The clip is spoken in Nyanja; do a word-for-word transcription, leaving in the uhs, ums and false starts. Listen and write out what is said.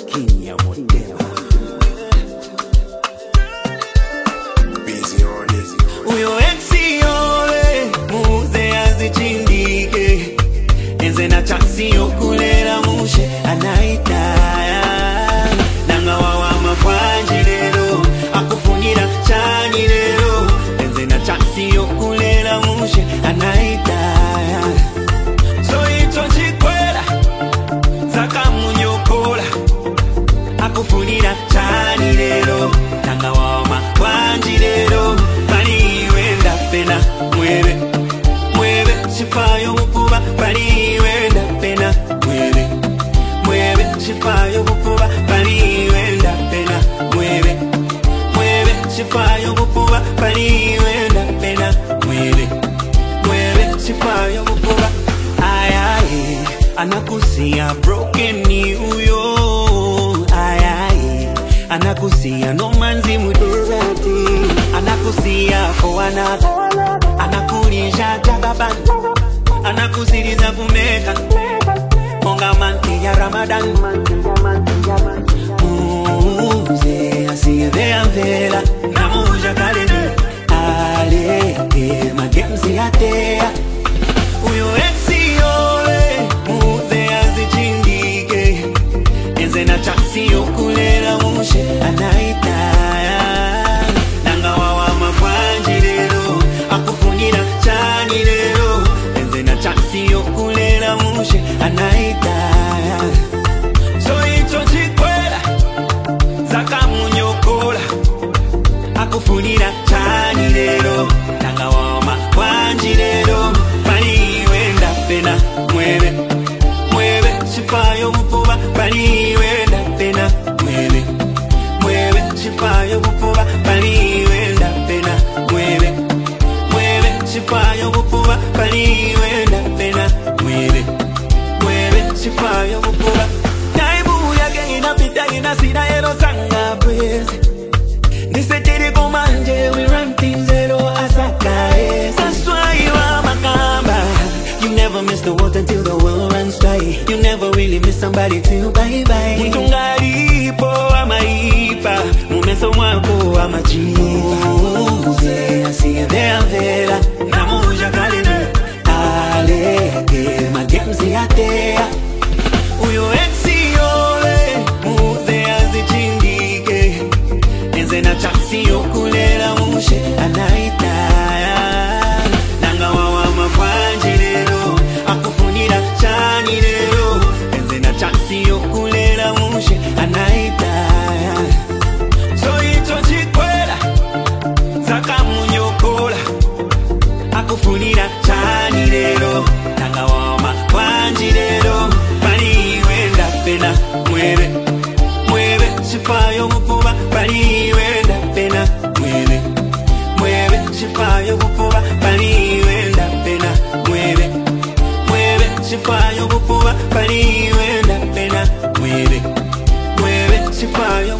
Kinya Motema. Busy on this. Uyo exi ole muze azichindike enze na chansi yokulela mushe anaitaya nanga wawa mapwanji lero akufunira chani lero enze na chansi yokulela mushe anaitaya so ito chikwela zaka munyokola akufunira chani lero nanga wawa mapwanji lero pena mueve mueve shifayo bukuba pali wenda pena mueve mueve shifayo bukuba pali wenda pena mueve mueve shifayo bukuba pali wenda pena mueve mueve shifayo bukuba ay ay anakusia broken ni uyo ay ay anakusia no manzi mudorati anakusia for another anakulisha jagaban anakusiriza kumeka monga manti ya Ramadan muze asiyevea mvela na muja kaleni aleke magemzi yatea uyo exi ole muze azichindike enze na chansi yokulela mushe anaitaya nanga wawa mapwanji lero akufunira chani lero enze na chansi yokulela mushe anaitaya so ito chikwela zaka munyokola akufunira chani lero nanga wawa mapwanji lero pali wenda pena mueve mueve shifayo bukuba pali wenda pena mueve mueve shifayo bukuba pali wenda pena mueve mueve shifayo bukuba pali wenda pena mueve mueve shifayo bukuba taibu yake inapita inasina ero sanga praise nisetiri komanje we run things zero asaka es that's why you are makamba you never miss the water till the world runs dry you never really miss somebody till bye bye mtungaripo amaipa mumeso mwako amajipa uze asiyevea mvela na muja kaleni aleke magemzi yatea uyo exi ole muze azichindike enze na chansi yokulela mushe anaitaya nanga wawa mapwanji lero akufunira chani lero enze na chansi yokulela mushe anaitaya so ito chikwela zaka munyokola akufunira chani lero nanga wawa mapwanji lero pali wenda pena mueve mueve shifayo bukuba pali wenda pena mueve mueve shifayo bukuba pali wenda pena mueve mueve shifayo bukuba pali wenda pena mueve mueve shifayo